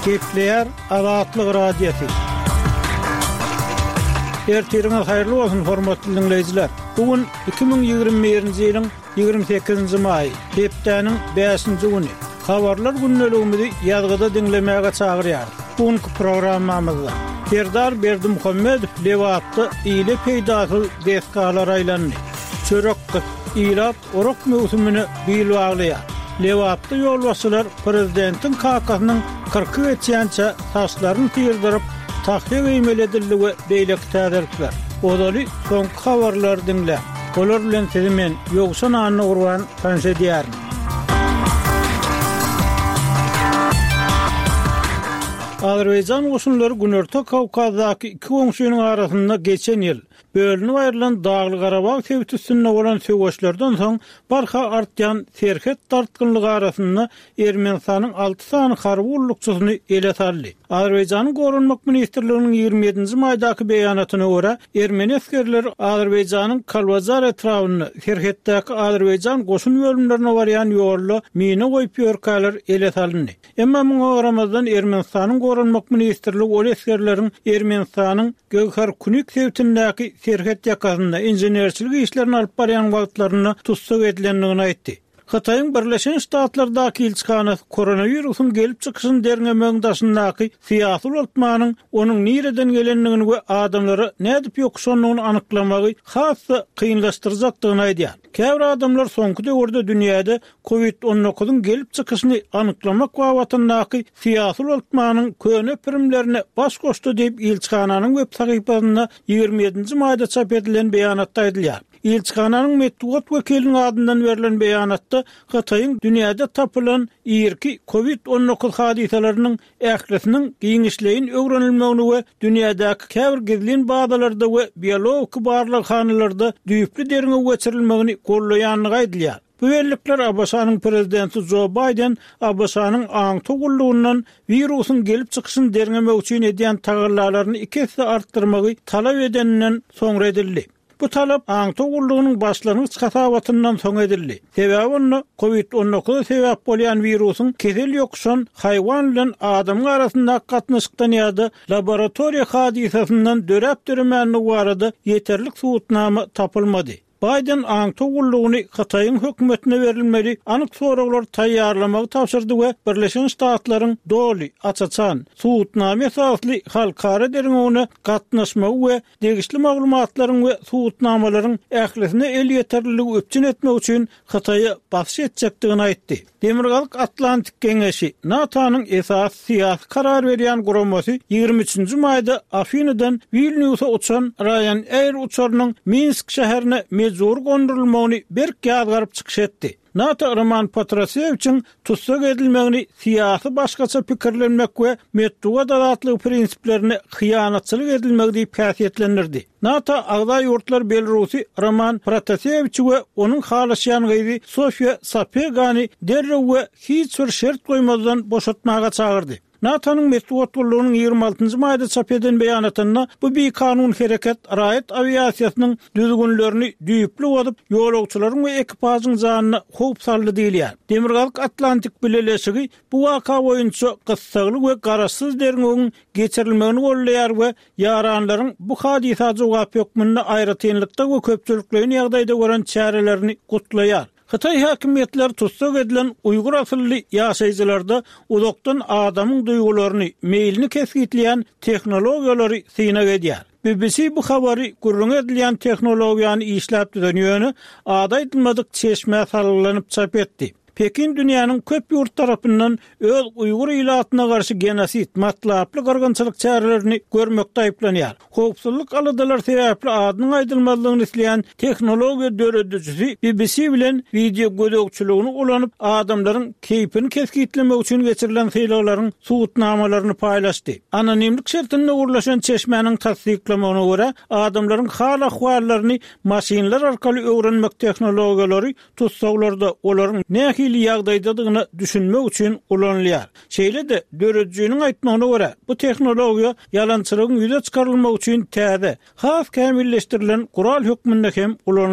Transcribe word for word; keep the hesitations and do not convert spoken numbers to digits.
Gepleyer Azatlyk radiosu. Ertiriniz hayırlı olsun hormatly dinleyijiler. Bugün iki bin ýygrimi birinji ýylyň ýygrimi sekizinji maý, hepdeniň beşinji güni. Habarlar günneligimizi ýazgyda dinlemäge çagyrýar. Bugünkü programmamyzda Serdar Berdimuhammedow lewatda ýyly peýdasy deskalar aýlandy. Çörek ýylap orok mewsümini bilip aglaýar. Lewatda ýolbaşçylar prezidentin kakasynyň kırky geçýänçe taşlaryny tyrdyryp tahta gymeledirligi beýlek täderler. Odaly soň habarlar dinle. Olar bilen sizi men ýogsan anyny urwan tanşa diýär. Azerbaýjan goşunlary Günorta Kawkazdaky iki öňsüniň arasynda geçen ýyl bölünip aýrylan Dagly Garabag tebitüsünde bolan söwgeçlerden soň barha artýan serhet tartgynlygy arasynda Ermenistanyň alty sany harby urlukçysyny ele saldy. Azerbaýjanyň Gorunmak ministrliginiň ýygrimi ýedinji maýdaky beýanatyna görä, Ermeni askerleri Azerbaýjanyň Kalbazar etrawyny serhetdäki Azerbaýjan goşun bölümlerine barýan ýolda mine goýup ýörkäler ele saldy. Emma muňa garamazdan Ermenistanyň Gorunmak ministrligi ol askerleriň Ermenistanyň Gökhar Kunik sewtindäki serhet ýakasynda injenerçilik işlerini alyp barýan wagtlaryny tutsak edilendigini aýtdy. Hataýyň Birleşen Ştatlardaky elçihanasy koronawirusyň gelip çykyşyny derňemeňdaşyndaky syýasy ulutmanyň onuň nireden gelenligini we adamlary nädip ýokşanlygyny anyklamagy hasy kynlaşdyrjakdygyny aýdýar. Käbir adamlar soňky döwürde dünýäde covid on dokuzyň gelip çykyşyny anyklamak wagtyndaky syýasy ulutmanyň köne pirimlerini baş goşdy diýip elçihananyň web sahypasynda ýygrimi ýedinji maýda çap edilen beýanatda aýdylýar. Elçihananyň medeniýet wekiliniň adyndan berilen beýanatda Hataýyň dünýäde tapylan ýerki covid on dokuz hadisalarynyň ählisiniň giňişleýin öwrenilmegini we dünýädäki käbir gizlin bazalarda we biologik barlykhanlarda düýüpli derine geçirilmegini gollaýanlygy aýdylýar. Bu wellikler Abbasanyň prezidenti Joe Biden Abbasanyň aňty gullugundan wirusyň gelip çykyşyny derňemek üçin edýän taýyarlalaryny iki hisse artdyrmagy talap edeninden soňra edildi. Bu talap aňty gullugynyň başlanyç hasabатyndan soň edildi. Sebäbi onu covid on dokuz sebäp bolýan wirusyň kesel ýokşan haýwan bilen adamyň arasynda gatnaşykdan ýa-da laboratoriýa hadisasyndan döräp dürmäni barada ýeterlik suwutnama tapylmady. Biden aňty gullugyny Hataýyň hökümetine berilmeli anyk soraglar taýýarlamagy tapşyrdy we Birleşen Ştatlaryň doly açaçan suwutnama esasly halkara derňegine gatnaşmagy we degişli maglumatlaryň we suwutnamalaryň ählisine el ýeterliligi öpçün etmek üçin Hataýa basyş etjekdigini aýtdy. Demirgalyk Atlantik Geňeşi NATO'nyň esas syýasy karar berýän guramasy ýygrimi üçinji maýda Afinidan Vilniusa uçan Ryanair uçarynyň Minsk şäherine mezur gondurulmagyny berk ýazgaryp çykyş etdi. NATO Roman Patrusevic'in tutsak edilmegini syýasy başgaça pikirlenmek we medeniýet azatlygy prinsiplerini hyýanatçylyk edilmegi diýip häsiýetlendirdi. NATO agda ýurtlar Belarusi Roman Patrusevich we onuň halaşýan gyzy Sofia Sapegany derrew we hiç bir şert goýmazdan boşatmaga çagyrdy. NATO'nun medeniýet gullugynyň ýygrimi altynjy maýda çap edilen beýanatynda bu bir kanun hereket raýat aviasiýasynyň düzgünlerini düýüpli bozup ýolagçylaryň we ekipasyň janyna howp saldy diýilýär. Demirgalyk Atlantik Bileşigi bu waka boýunça gyssaly we garaşsyz derňegiň geçirilmegini gollaýar we ýaranlaryň bu hadisa jogap ýokmunda aýratynlykda we köpçüliklerini ýagdaýda gören çärelerini gutlaýar. Hataý häkimetleri tutsak edilen Uygur asylly ýaşaýjylarda uzakdan adamyň duýgularyny, meýlini kesgitleýän tehnologiýalary synak edýär. B B C bu habary gurrun edilen tehnologiýany işläp düzen ýöne adaýdylmadyk çeşme sarylanyp çap etdi. Pekin dünýäniň köp ýurt tarapyndan öz Uygur ilatyna garşy genosit, matlaply gargynçylyk çärelerini görmekde aýplanýar. Howpsuzlyk aladalar sebäpli adynyň aýdylmalygyny isleýän tehnologiýa döredijisi B B C bilen video gödökçülügini ulanyp adamlaryň keýpini kesgitlemek üçin geçirilen hyýlalaryň suwutnamalaryny paýlaşdy. Anonimlik şertinde urlaşan çeşmenin tasdiklamagyna görä adamlaryň hal ahwallaryny maşinler arkaly öwrenmek tehnologiýalary tutsaglarda olaryň näki hili ýagdaýdadygyny düşünmek üçin ulanylýar. Şeýle de döredijiniň aýtmagyna görä bu tehnologiýa yalançylygyň ýüze çykarylmak üçin täze, has kämilleşdirilen gural hökmünde hem ulanylýar.